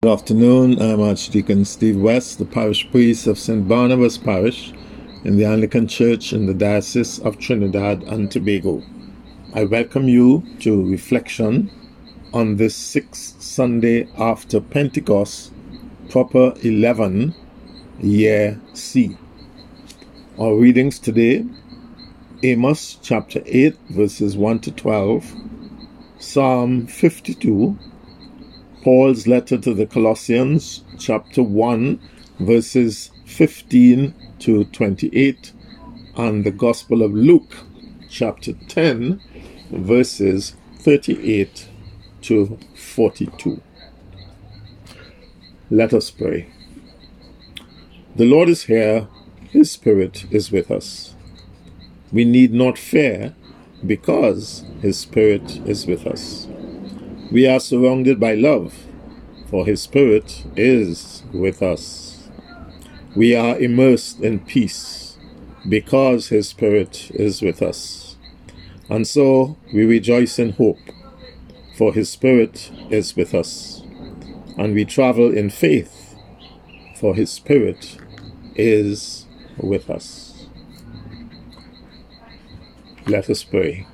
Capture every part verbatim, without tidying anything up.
Good afternoon. I'm Archdeacon Steve West, the parish priest of Saint Barnabas Parish in the Anglican Church in the Diocese of Trinidad and Tobago. I welcome you to reflection on this sixth Sunday after Pentecost, proper eleven, year C. Our readings today: Amos chapter eight, verses one to twelve, Psalm fifty-two, Paul's letter to the Colossians, chapter one, verses fifteen to twenty-eight, and the Gospel of Luke, chapter ten, verses thirty-eight to forty-two. Let us pray. The Lord is here, His Spirit is with us. We need not fear because His Spirit is with us. We are surrounded by love, for His Spirit is with us. We are immersed in peace, because His Spirit is with us. And so we rejoice in hope, for His Spirit is with us. And we travel in faith, for His Spirit is with us. Let us pray.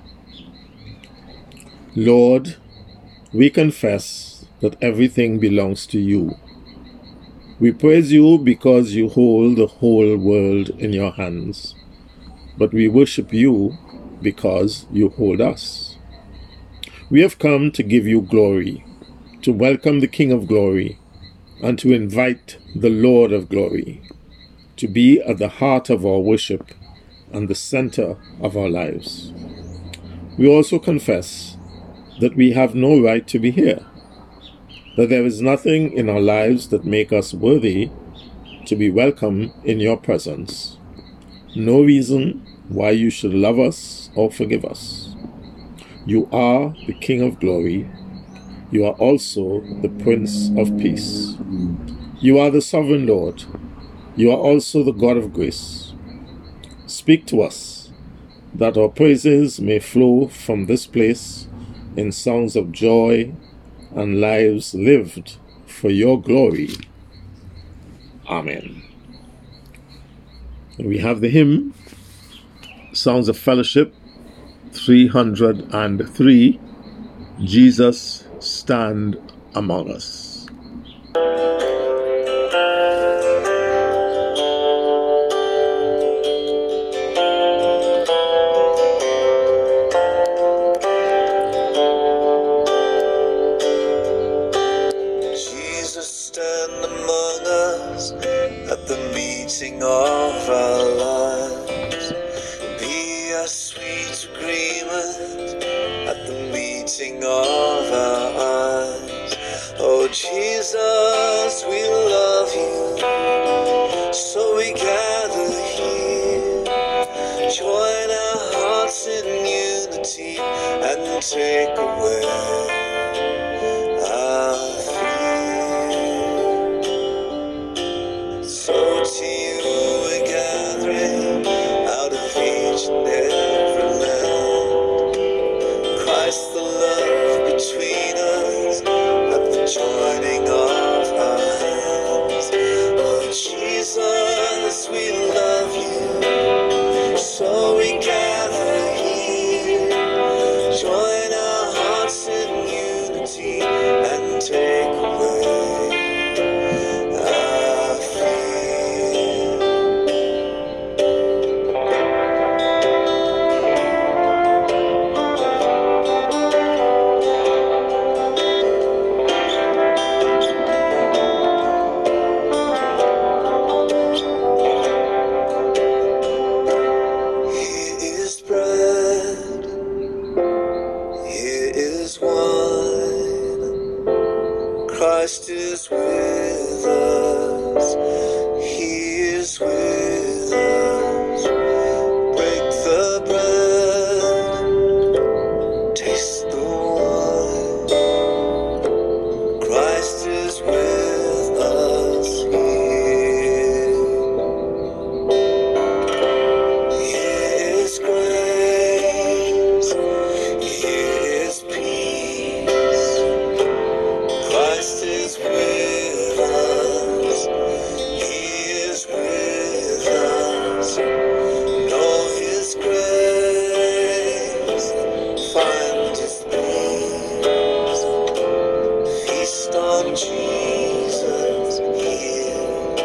Lord, we confess that everything belongs to you. We praise you because you hold the whole world in your hands. But we worship you because you hold us. We have come to give you glory, to welcome the King of glory, and to invite the Lord of glory to be at the heart of our worship and the center of our lives. We also confess that we have no right to be here, that there is nothing in our lives that make us worthy to be welcome in your presence. No reason why you should love us or forgive us. You are the King of glory. You are also the Prince of peace. You are the sovereign Lord. You are also the God of grace. Speak to us, that our praises may flow from this place in songs of joy and lives lived for your glory. Amen. We have the hymn, Songs of Fellowship, three hundred three, Jesus, Stand Among Us. Of our lives, be a sweet agreement at the meeting of our eyes. Oh Jesus, we love you, so we gather here, join our hearts in unity and take away our fear. So to you in every land, Christ the love between us at the joining of our hands. Oh Jesus, we love you, so we gather here, join our hearts in unity and take away our fear. Christ is with us, He is with us. Break the bread, taste the wine. Christ is with us here. Here is grace, here is peace. Christ is with Son Jesus here.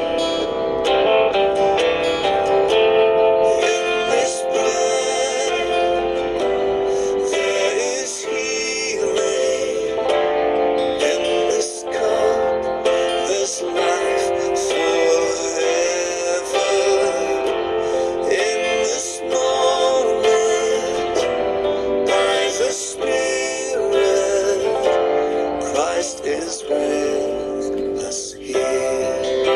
In this bread there is healing. In this cup there's life forever. In this moment, by the Spirit, Christ is with us here.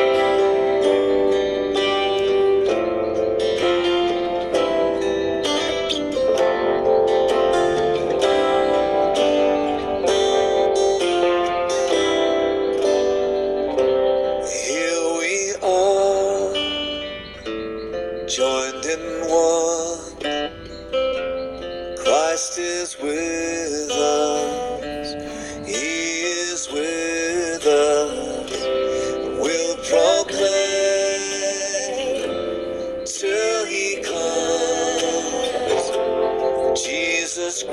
Here we are, joined in one. Christ is with us. He is with us. We'll proclaim till He comes. Jesus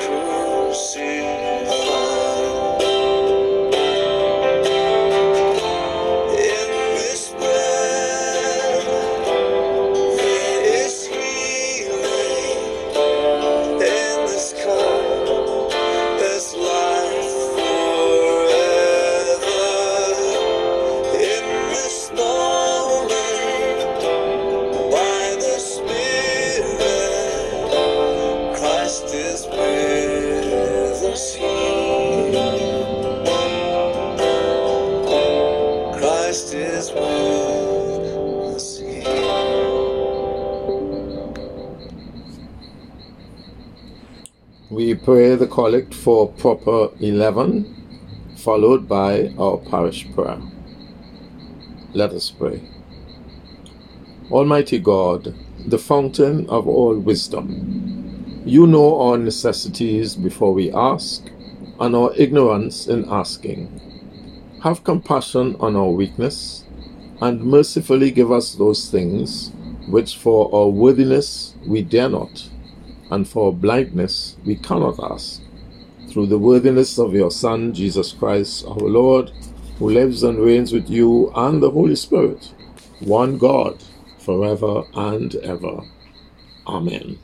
crucified. In this bread there is healing. In this cup there's life forever. In this moment, by the Spirit, Christ is with us here. Christ is with us here. We pray the collect for proper eleven, followed by our parish prayer. Let us pray. Almighty God, the fountain of all wisdom, you know our necessities before we ask, and our ignorance in asking. Have compassion on our weakness, and mercifully give us those things which for our worthiness we dare not, and for our blindness we cannot ask. Through the worthiness of your Son, Jesus Christ, our Lord, who lives and reigns with you and the Holy Spirit, one God, forever and ever. Amen.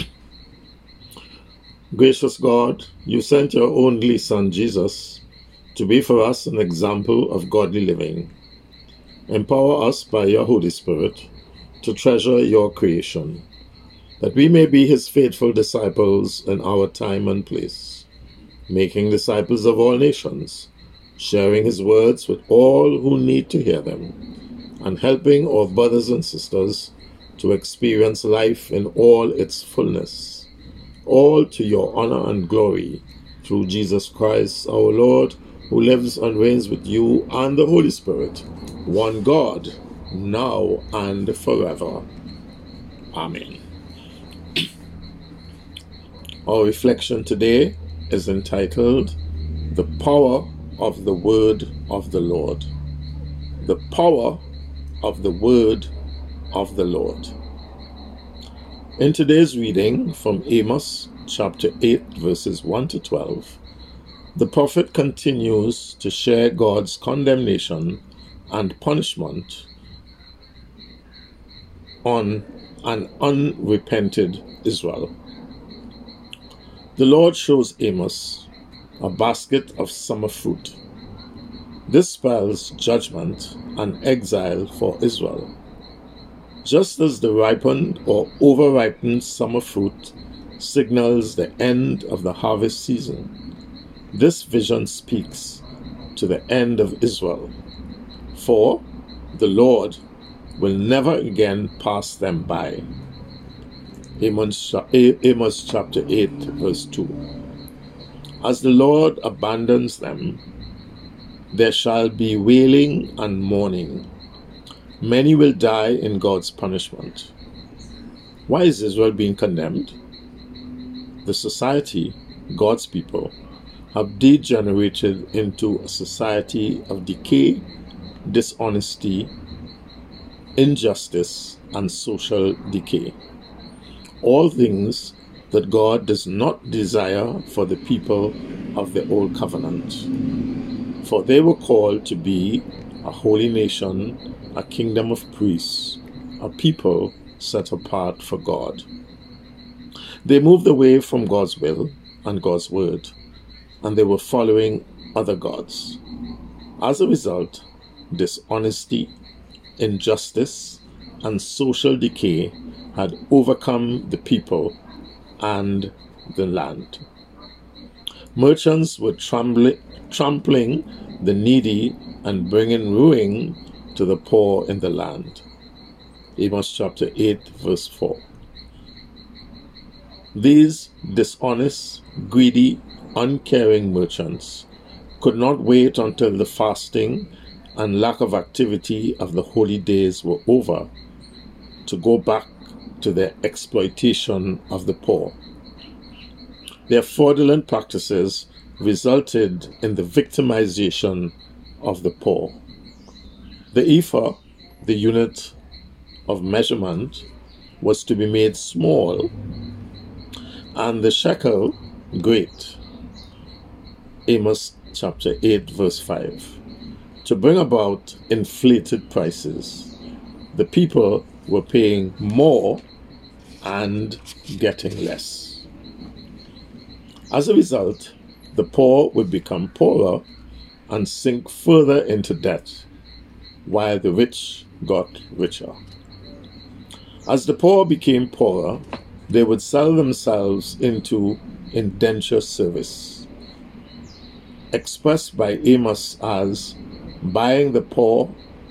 Gracious God, you sent your only Son, Jesus, to be for us an example of godly living. Empower us by your Holy Spirit to treasure your creation, that we may be his faithful disciples in our time and place, making disciples of all nations, sharing his words with all who need to hear them, and helping our brothers and sisters to experience life in all its fullness, all to your honor and glory, through Jesus Christ our Lord, who lives and reigns with you and the Holy Spirit, one God, now and forever. Amen. Our reflection today is entitled, The Power of the Word of the Lord. The Power of the Word of the Lord. In today's reading from Amos chapter eight, verses one to twelve, the prophet continues to share God's condemnation and punishment on an unrepented Israel. The Lord shows Amos a basket of summer fruit. This spells judgment and exile for Israel. Just as the ripened or over-ripened summer fruit signals the end of the harvest season, this vision speaks to the end of Israel. For the Lord will never again pass them by. Amos, Amos chapter eight, verse two. As the Lord abandons them, there shall be wailing and mourning. Many will die in God's punishment. Why is Israel being condemned? The society, God's people, have degenerated into a society of decay, dishonesty, injustice, and social decay. All things that God does not desire for the people of the Old Covenant. For they were called to be a holy nation, a kingdom of priests, a people set apart for God. They moved away from God's will and God's word, and they were following other gods. As a result, dishonesty, injustice, and social decay had overcome the people and the land. Merchants were trampling, trampling the needy and bringing ruin to the poor in the land. Amos chapter eight, verse four. These dishonest, greedy, uncaring merchants could not wait until the fasting and lack of activity of the holy days were over to go back to their exploitation of the poor. Their fraudulent practices resulted in the victimization of the poor. The ephah, the unit of measurement, was to be made small, and the shekel great. Amos chapter eight, verse five. To bring about inflated prices. The people were paying more and getting less. As a result, the poor would become poorer and sink further into debt, while the rich got richer. As the poor became poorer, they would sell themselves into indenture service, expressed by Amos as buying the poor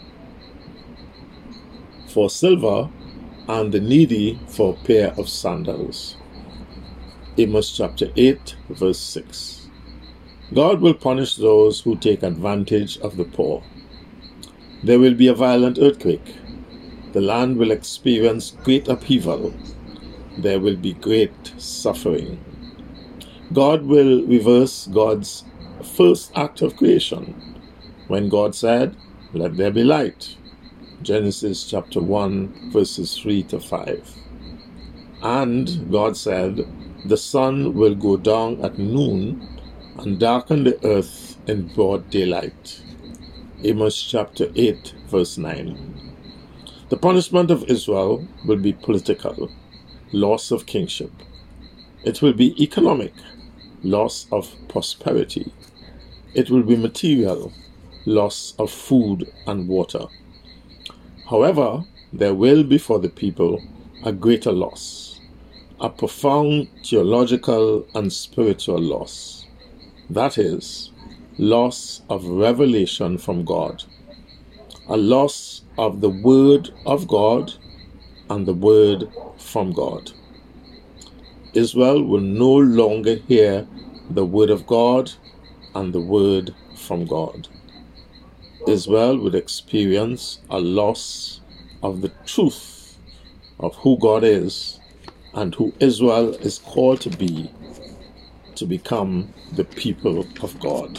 for silver and the needy for a pair of sandals. Amos chapter eight, verse six. God will punish those who take advantage of the poor. There will be a violent earthquake. The land will experience great upheaval. There will be great suffering. God will reverse God's first act of creation, when God said, "Let there be light." Genesis chapter one, verses three to five. And God said, "The sun will go down at noon and darken the earth in broad daylight." Amos chapter eight, verse nine. The punishment of Israel will be political, loss of kingship. It will be economic, loss of prosperity. It will be material, loss of food and water. However, there will be for the people a greater loss, a profound theological and spiritual loss. That is, loss of revelation from God, a loss of the Word of God and the Word from God. Israel will no longer hear the Word of God and the Word from God. Israel would experience a loss of the truth of who God is and who Israel is called to be, to become the people of God.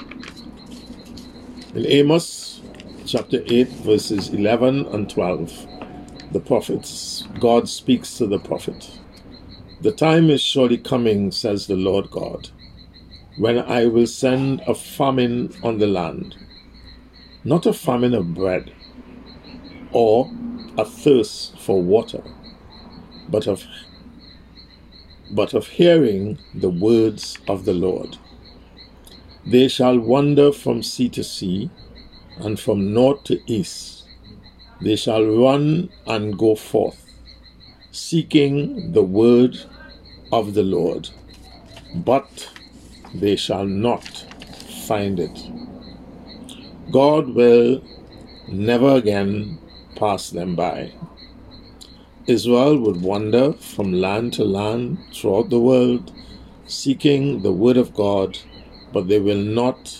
In Amos chapter eight, verses eleven and twelve, the prophets, God speaks to the prophet. "The time is surely coming, says the Lord God, when I will send a famine on the land, not a famine of bread or a thirst for water, but of but of hearing the words of the Lord. They shall wander from sea to sea, and from north to east. They shall run and go forth, seeking the word of the Lord, but they shall not find it." God will never again pass them by. Israel would wander from land to land throughout the world, seeking the word of God, but they will not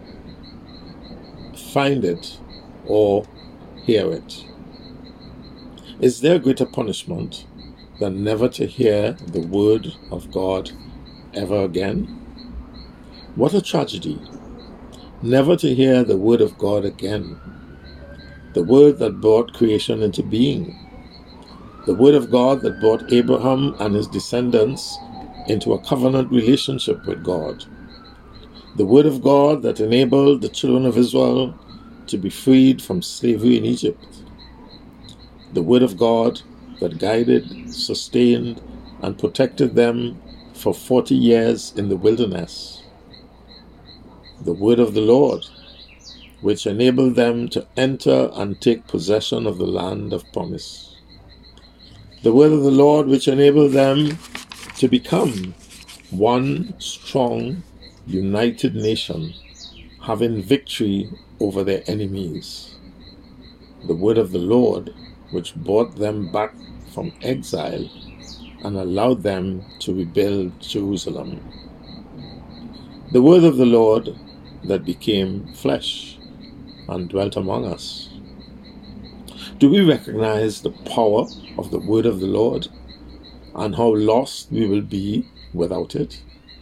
find it or hear it. Is there greater punishment than never to hear the word of God ever again? What a tragedy, never to hear the word of God again, the word that brought creation into being, the word of God that brought Abraham and his descendants into a covenant relationship with God, The word of God that enabled the children of Israel to be freed from slavery in Egypt. The word of God that guided, sustained, and protected them for forty years in the wilderness. The word of the Lord, which enabled them to enter and take possession of the land of promise. The word of the Lord, which enabled them to become one strong, united nation, having victory over their enemies. The word of the Lord, which brought them back from exile and allowed them to rebuild Jerusalem. The word of the Lord that became flesh and dwelt among us. Do we recognize the power of the word of the Lord and how lost we will be without it?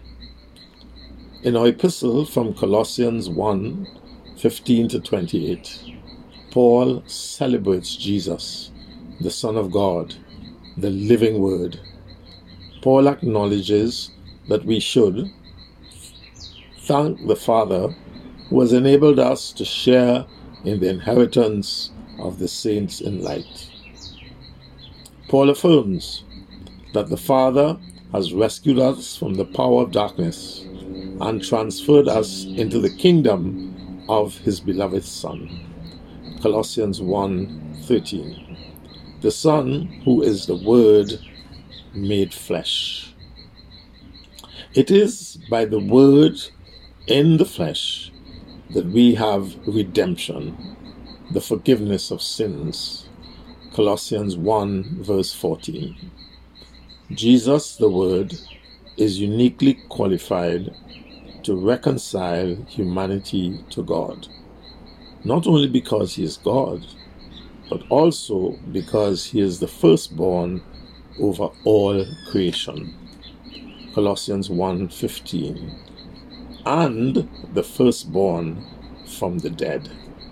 In our epistle from Colossians one, fifteen to twenty-eight, Paul celebrates Jesus, the Son of God, the living Word. Paul acknowledges that we should thank the Father who has enabled us to share in the inheritance of the saints in light. Paul affirms that the Father has rescued us from the power of darkness and transferred us into the kingdom of his beloved Son. Colossians one thirteen. The Son, who is the Word made flesh. It is by the Word in the flesh that we have redemption, the forgiveness of sins. Colossians one verse fourteen. Jesus, the Word, is uniquely qualified to reconcile humanity to God, not only because he is God, but also because he is the firstborn over all creation. Colossians one fifteen. And the firstborn from the dead.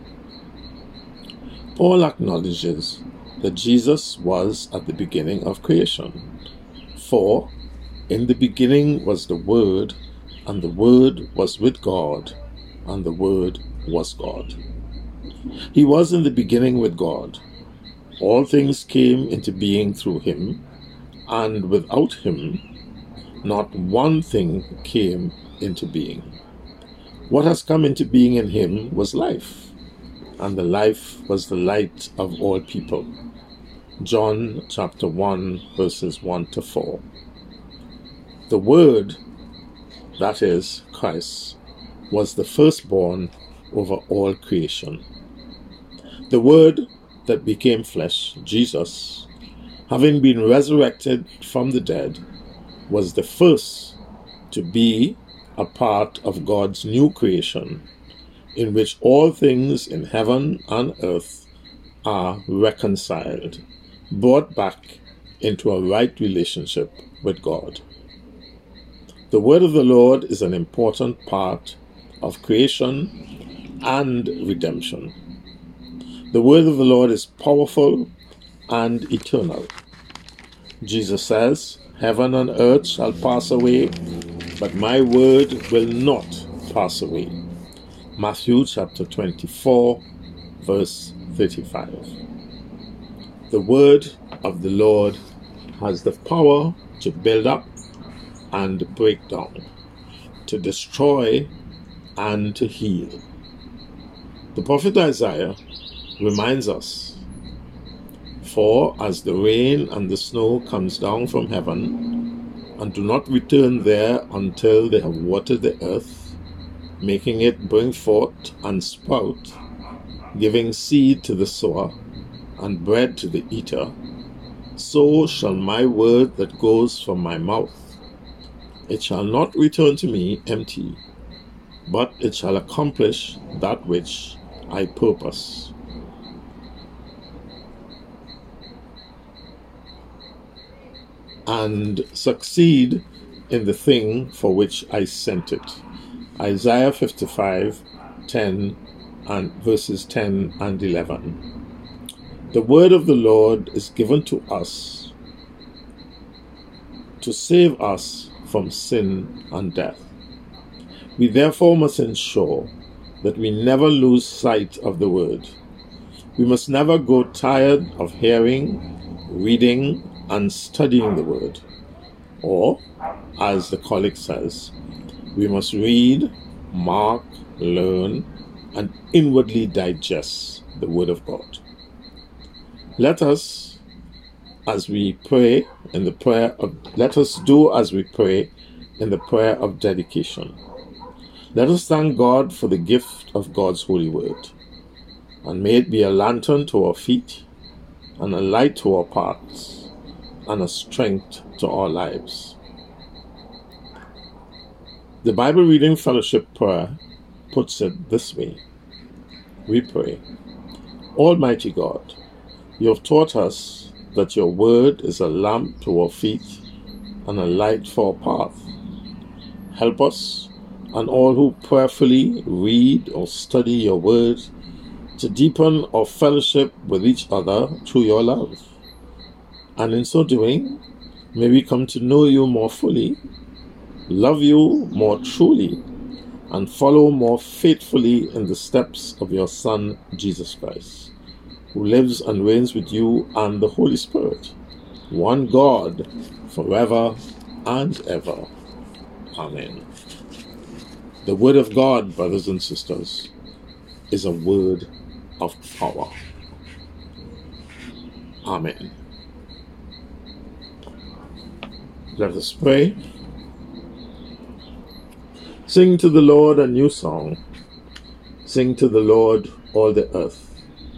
Paul acknowledges that Jesus was at the beginning of creation. For in the beginning was the Word, and the Word was with God, and the Word was God. He was in the beginning with God. All things came into being through him, and without him, not one thing came into being. What has come into being in him was life, and the life was the light of all people. John chapter one, verses one to four. The Word, that is, Christ, was the firstborn over all creation. The Word that became flesh, Jesus, having been resurrected from the dead, was the first to be a part of God's new creation, in which all things in heaven and earth are reconciled, brought back into a right relationship with God. The word of the Lord is an important part of creation and redemption. The word of the Lord is powerful and eternal. Jesus says, "Heaven and earth shall pass away, but my word will not pass away." Matthew chapter twenty-four, verse thirty-five. The word of the Lord has the power to build up and break down, to destroy and to heal. The prophet Isaiah reminds us, "For as the rain and the snow comes down from heaven, and do not return there until they have watered the earth, making it bring forth and sprout, giving seed to the sower and bread to the eater, so shall my word that goes from my mouth. It shall not return to me empty, but it shall accomplish that which I purpose." And succeed in the thing for which I sent it. Isaiah fifty-five, ten and verses ten and eleven. The word of the Lord is given to us to save us from sin and death. We therefore must ensure that we never lose sight of the word. We must never grow tired of hearing, reading, and studying the word. Or, as the collect says, we must read, mark, learn, and inwardly digest the word of God. Let us, as we pray in the prayer of, let us do as we pray in the prayer of dedication. Let us thank God for the gift of God's holy word, and may it be a lantern to our feet, and a light to our paths, and a strength to our lives. The Bible Reading Fellowship prayer puts it this way. We pray, Almighty God, you have taught us that your word is a lamp to our feet and a light for our path. Help us and all who prayerfully read or study your word to deepen our fellowship with each other through your love. And in so doing, may we come to know you more fully, love you more truly, and follow more faithfully in the steps of your Son, Jesus Christ, who lives and reigns with you and the Holy Spirit, one God, forever and ever. Amen. The word of God, brothers and sisters, is a word of power. Amen. Let us pray. Sing to the Lord a new song. Sing to the Lord all the earth.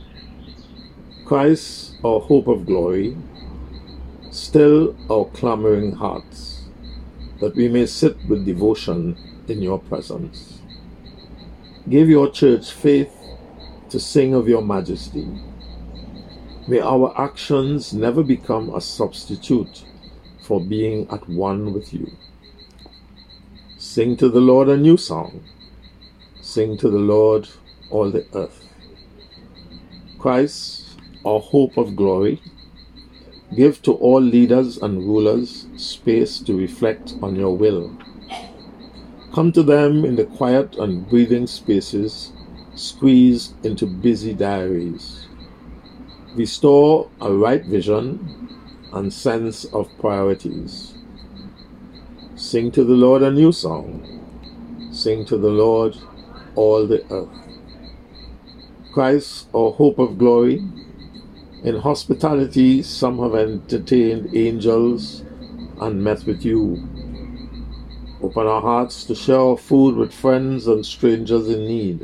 Christ, our hope of glory, still our clamoring hearts, that we may sit with devotion in your presence. Give your church faith to sing of your majesty. May our actions never become a substitute for being at one with you. Sing to the Lord a new song. Sing to the Lord all the earth. Christ, our hope of glory, give to all leaders and rulers space to reflect on your will. Come to them in the quiet and breathing spaces squeezed into busy diaries. Restore a right vision and sense of priorities. Sing to the Lord a new song. Sing to the Lord all the earth. Christ, our hope of glory, in hospitality some have entertained angels and met with you. Open our hearts to share our food with friends and strangers in need.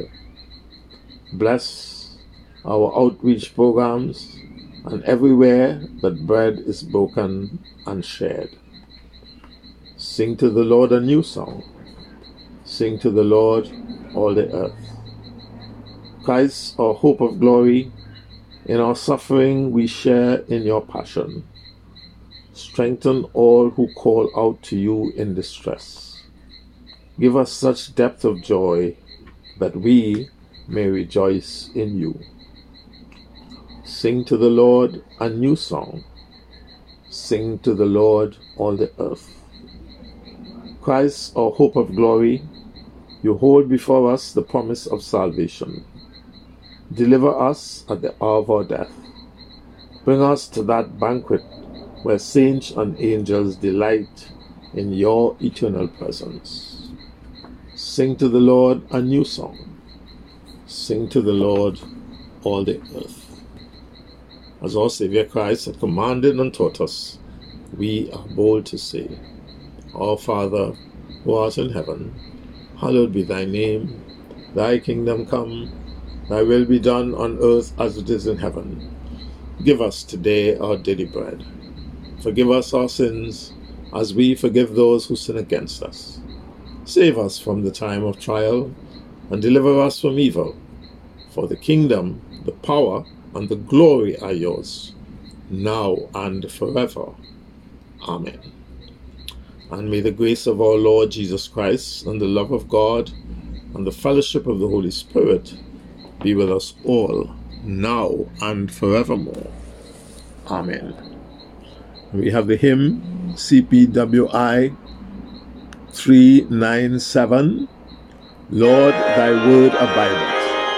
Bless our outreach programs and everywhere that bread is broken and shared. Sing to the Lord a new song. Sing to the Lord all the earth. Christ, our hope of glory, in our suffering we share in your passion. Strengthen all who call out to you in distress. Give us such depth of joy that we may rejoice in you. Sing to the Lord a new song. Sing to the Lord all the earth. Christ, our hope of glory, you hold before us the promise of salvation. Deliver us at the hour of our death. Bring us to that banquet where saints and angels delight in your eternal presence. Sing to the Lord a new song. Sing to the Lord all the earth. As our Savior Christ had commanded and taught us, we are bold to say, Our Father, who art in heaven, hallowed be thy name. Thy kingdom come, thy will be done on earth as it is in heaven. Give us today our daily bread. Forgive us our sins, as we forgive those who sin against us. Save us from the time of trial, and deliver us from evil. For the kingdom, the power, and the glory are yours, now and forever. Amen. And may the grace of our Lord Jesus Christ, and the love of God, and the fellowship of the Holy Spirit be with us all, now and forevermore. Amen. We have the hymn C P W I three ninety-seven, Lord, thy word abideth.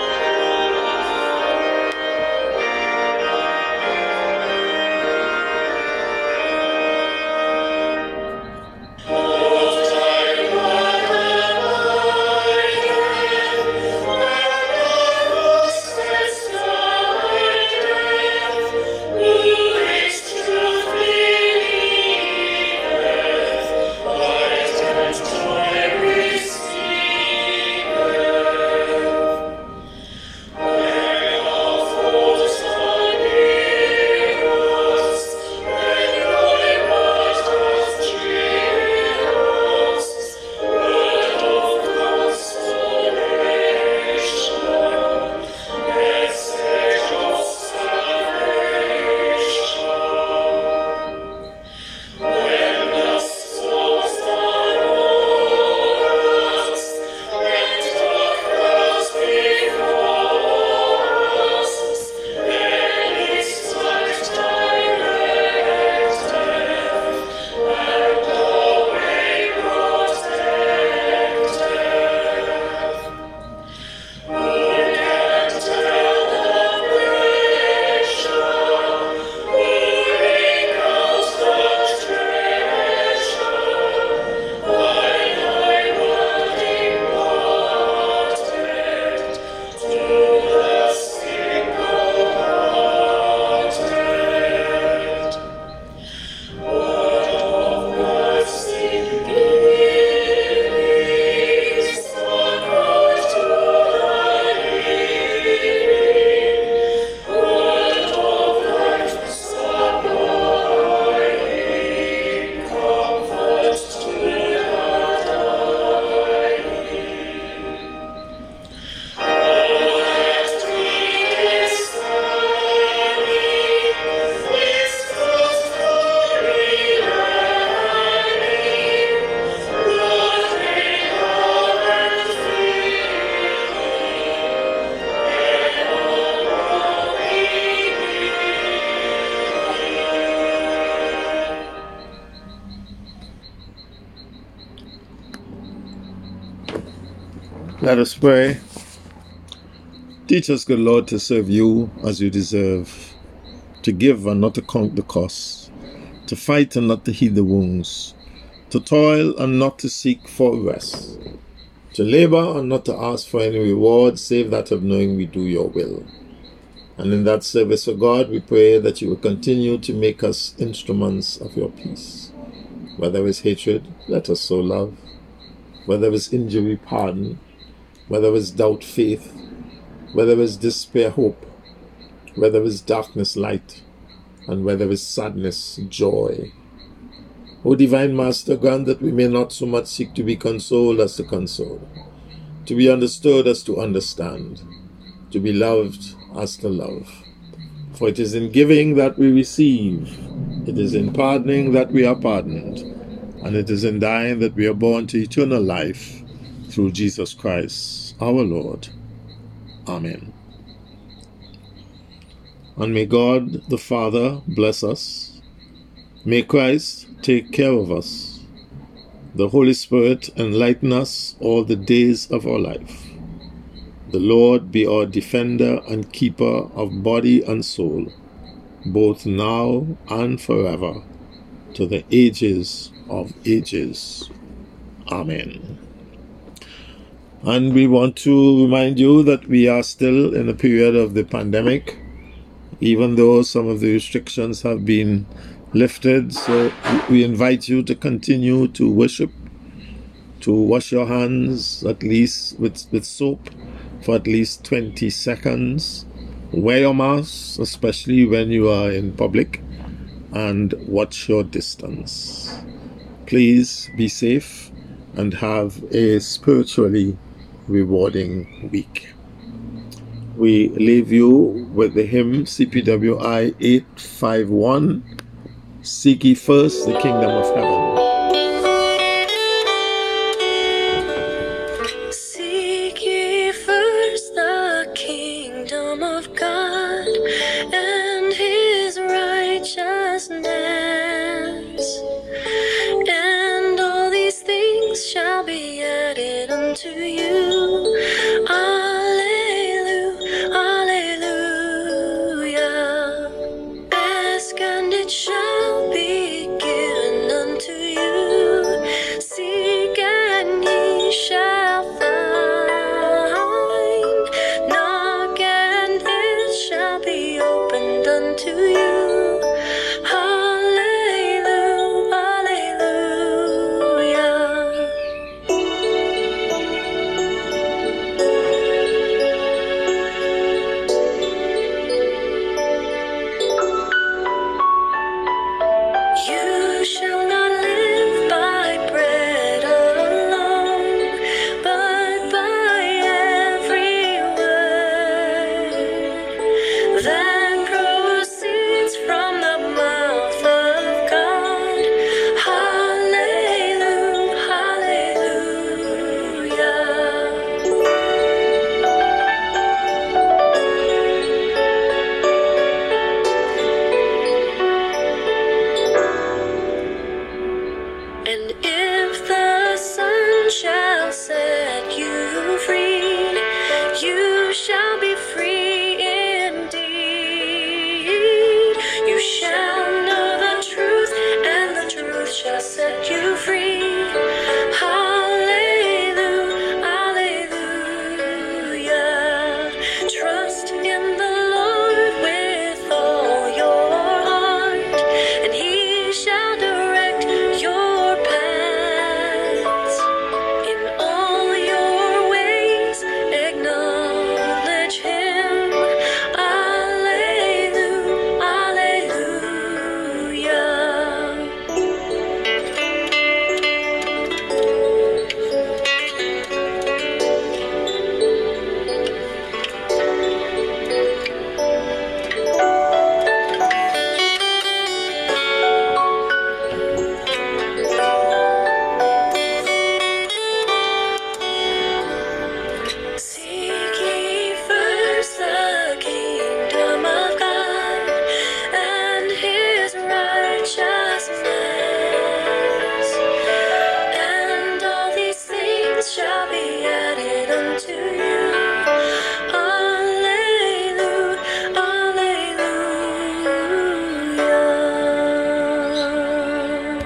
Let us pray. Teach us, good Lord, to serve you as you deserve, to give and not to count the cost, to fight and not to heed the wounds, to toil and not to seek for rest, to labor and not to ask for any reward save that of knowing we do your will. And in that service for God, we pray that you will continue to make us instruments of your peace. Where there is hatred, let us sow love. Where there is injury, pardon. Where there is doubt, faith. Where there is despair, hope. Where there is darkness, light. And where there is sadness, joy. O Divine Master, grant that we may not so much seek to be consoled as to console, to be understood as to understand, to be loved as to love. For it is in giving that we receive, it is in pardoning that we are pardoned, and it is in dying that we are born to eternal life through Jesus Christ, our Lord. Amen. And may God the Father bless us. May Christ take care of us. The Holy Spirit enlighten us all the days of our life. The Lord be our defender and keeper of body and soul, both now and forever, to the ages of ages. Amen. And we want to remind you that we are still in a period of the pandemic, even though some of the restrictions have been lifted. So we invite you to continue to worship, to wash your hands at least with, with soap for at least twenty seconds. Wear your mask, especially when you are in public, and watch your distance. Please be safe and have a spiritually rewarding week. We leave you with the hymn C P W I eight five one, Seek ye first the kingdom of heaven. Seek ye first the kingdom of God and his righteousness, and all these things shall be added unto you. unto you.